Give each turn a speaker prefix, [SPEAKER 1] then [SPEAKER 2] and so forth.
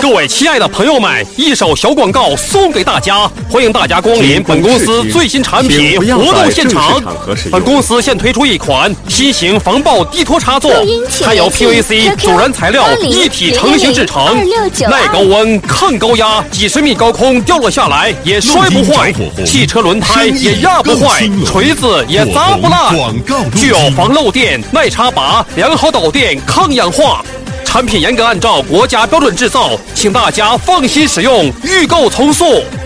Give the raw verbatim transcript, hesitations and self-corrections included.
[SPEAKER 1] 各位亲爱的朋友们，一首小广告送给大家，欢迎大家光临本公司最新产品活动现场。本公司现推出一款新型防爆低托插座，它由 P V C 阻燃材料一体成型制成，耐高温、抗高压，几十米高空掉落下来也摔不坏，汽车轮胎也压不坏，锤子也砸不烂，具有防漏电、耐插拔、良好导电、抗氧化。产品严格按照国家标准制造，请大家放心使用，预购从速。